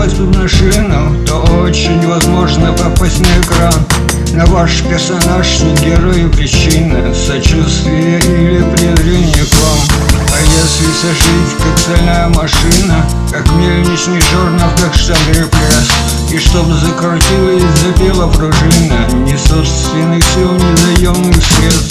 попасть в машину, то очень возможно попасть на экран. Но ваш персонаж не герой и причина сочувствия или презрения к вам. А если сожить как стальная машина, как мельничный жернов, как штангель пресс, и чтоб закрутила и запела пружина, ни собственных сил, ни заемных средств.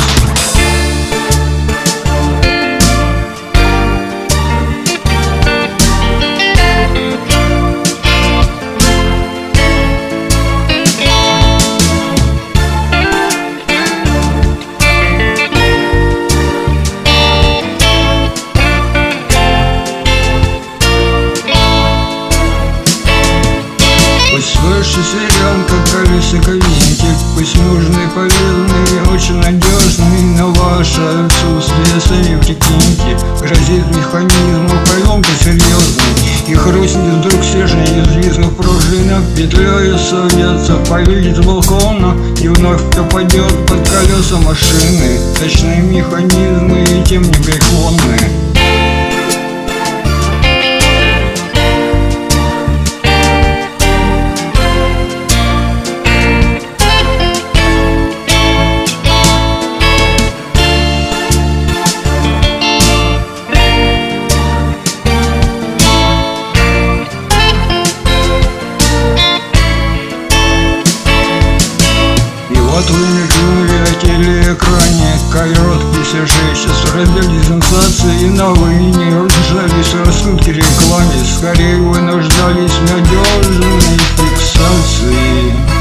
Пусть выше сирен, как колесико винтик, пусть нужный, полезный и очень надежный, но ваше отсутствие, сами прикиньте, грозит механизму поломка серьезной, и хрустнет вдруг стержень из визгов пружинок, петлею совьется, повылет с балкона и вновь попадет под колеса машины. Точные механизмы и тем непреклонные. Вот вы мелькнули на телеэкране, короткий сюжет, сейчас раздели сенсации, но вы не нуждались в раскрутке рекламе, скорее вы нуждались в надежной фиксации.